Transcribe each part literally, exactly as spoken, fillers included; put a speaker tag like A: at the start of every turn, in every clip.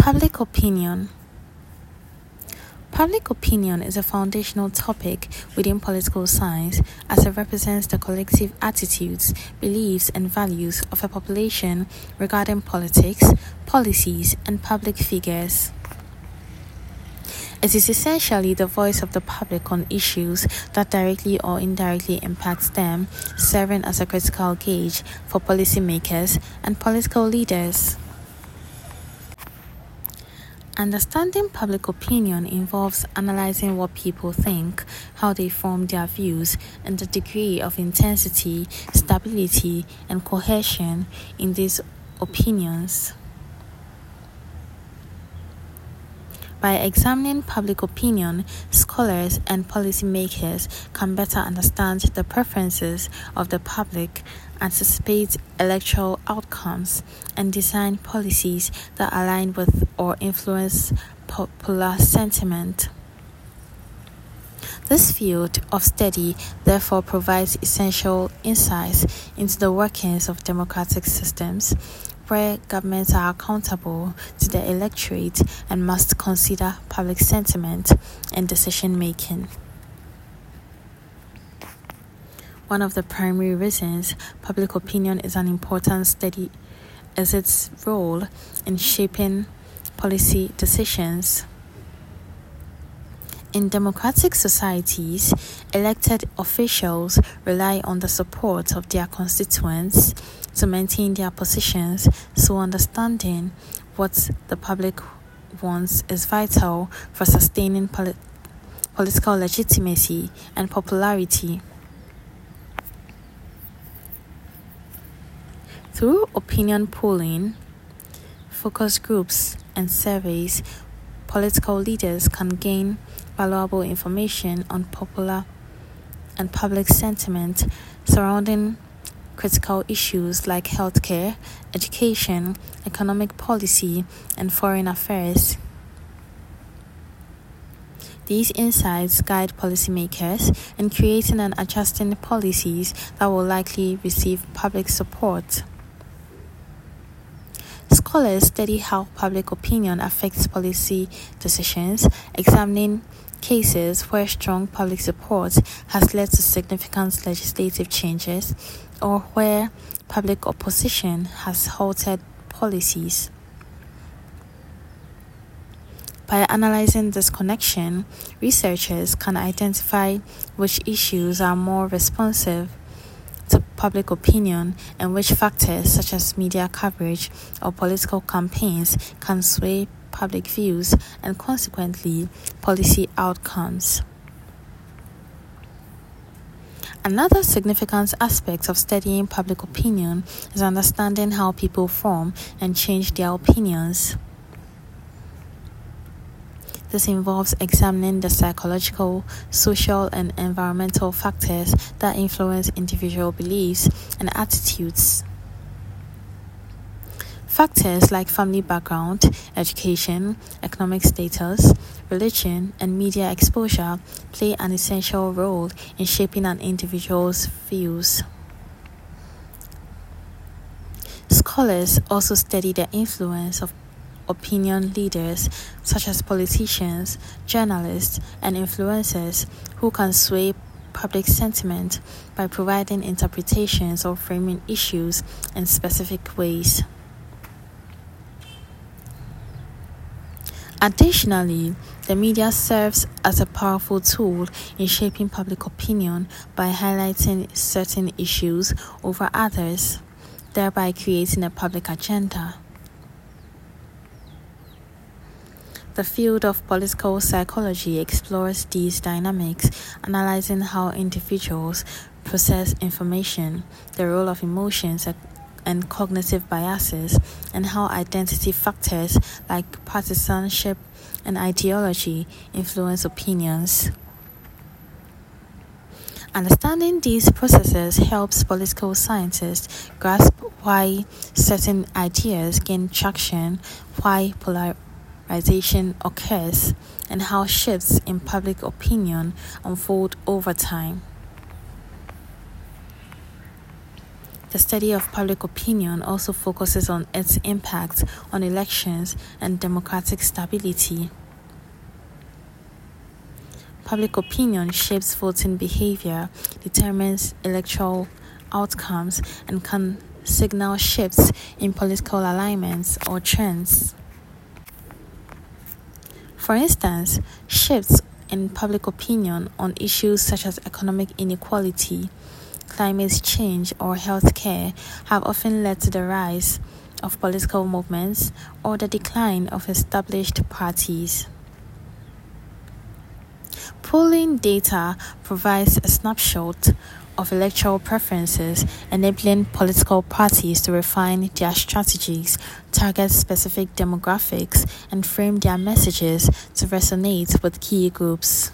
A: Public opinion. Public opinion is a foundational topic within political science as it represents the collective attitudes, beliefs, and values of a population regarding politics, policies, and public figures. It is essentially the voice of the public on issues that directly or indirectly impact them, serving as a critical gauge for policymakers and political leaders. Understanding public opinion involves analyzing what people think, how they form their views, and the degree of intensity, stability, and cohesion in these opinions. By examining public opinion, scholars and policymakers can better understand the preferences of the public, anticipate electoral outcomes, and design policies that align with or influence popular sentiment. This field of study therefore provides essential insights into the workings of democratic systems, where governments are accountable to the electorate and must consider public sentiment and decision making. One of the primary reasons public opinion is an important study is its role in shaping policy decisions. In democratic societies, elected officials rely on the support of their constituents to maintain their positions, so understanding what the public wants is vital for sustaining poli- political legitimacy and popularity. Through opinion polling, focus groups, and surveys, political leaders can gain valuable information on popular and public sentiment surrounding critical issues like healthcare, education, economic policy, and foreign affairs. These insights guide policymakers in creating and adjusting policies that will likely receive public support. Scholars study how public opinion affects policy decisions, examining cases where strong public support has led to significant legislative changes or where public opposition has halted policies. By analyzing this connection, researchers can identify which issues are more responsive to public opinion and which factors such as media coverage or political campaigns can sway public views and consequently policy outcomes. Another significant aspect of studying public opinion is understanding how people form and change their opinions. This involves examining the psychological, social, and environmental factors that influence individual beliefs and attitudes. Factors like family background, education, economic status, religion, and media exposure play an essential role in shaping an individual's views. Scholars also study the influence of opinion leaders such as politicians, journalists, and influencers who can sway public sentiment by providing interpretations or framing issues in specific ways. Additionally, the media serves as a powerful tool in shaping public opinion by highlighting certain issues over others, thereby creating a public agenda. The field of political psychology explores these dynamics, analyzing how individuals process information, the role of emotions and cognitive biases, and how identity factors like partisanship and ideology influence opinions. Understanding these processes helps political scientists grasp why certain ideas gain traction, why polarization occurs, and how shifts in public opinion unfold over time. The study of public opinion also focuses on its impact on elections and democratic stability. Public opinion shapes voting behavior, determines electoral outcomes, and can signal shifts in political alignments or trends. For instance, shifts in public opinion on issues such as economic inequality, climate change, or healthcare have often led to the rise of political movements or the decline of established parties. Polling data provides a snapshot of electoral preferences, enabling political parties to refine their strategies, target specific demographics, and frame their messages to resonate with key groups.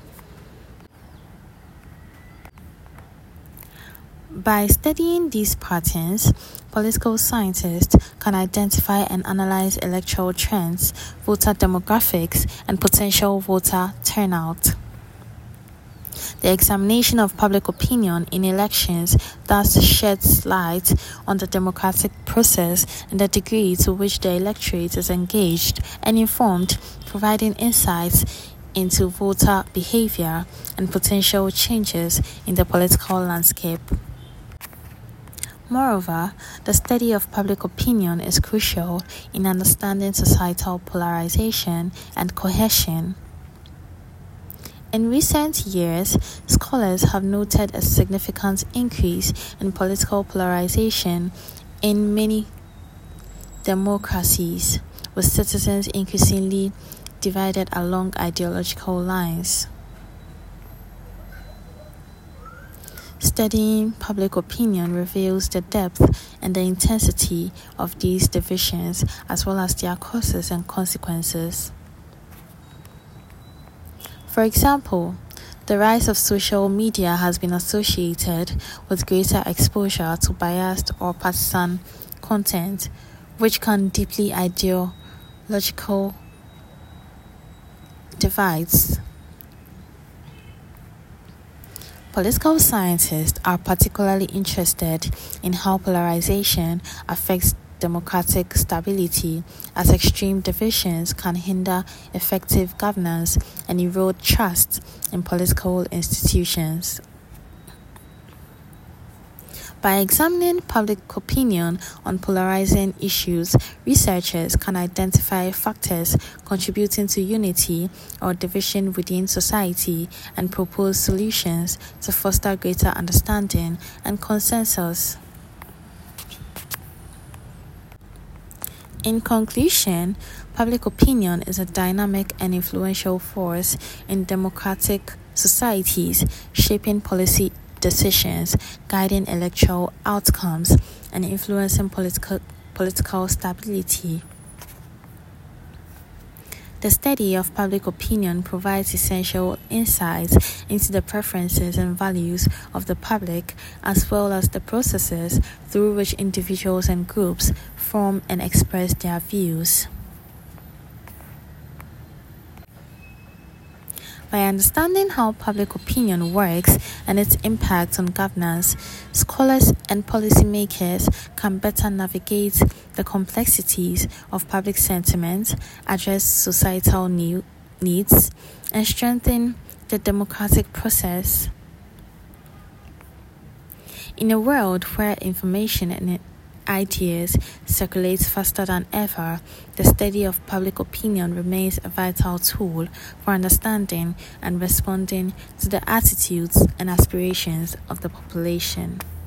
A: By studying these patterns, political scientists can identify and analyze electoral trends, voter demographics, and potential voter turnout. The examination of public opinion in elections thus sheds light on the democratic process and the degree to which the electorate is engaged and informed, providing insights into voter behavior and potential changes in the political landscape. Moreover, the study of public opinion is crucial in understanding societal polarization and cohesion. In recent years, scholars have noted a significant increase in political polarization in many democracies, with citizens increasingly divided along ideological lines. Studying public opinion reveals the depth and the intensity of these divisions, as well as their causes and consequences. For example, the rise of social media has been associated with greater exposure to biased or partisan content, which can deeply ideological divides. Political scientists are particularly interested in how polarization affects democratic stability, as extreme divisions can hinder effective governance and erode trust in political institutions. By examining public opinion on polarizing issues, researchers can identify factors contributing to unity or division within society and propose solutions to foster greater understanding and consensus. In conclusion, public opinion is a dynamic and influential force in democratic societies, shaping policy decisions, guiding electoral outcomes, and influencing political, political stability. The study of public opinion provides essential insights into the preferences and values of the public, as well as the processes through which individuals and groups form and express their views. By understanding how public opinion works and its impact on governance, scholars and policymakers can better navigate the complexities of public sentiment, address societal new needs, and strengthen the democratic process. In a world where information and ideas circulate faster than ever, the study of public opinion remains a vital tool for understanding and responding to the attitudes and aspirations of the population.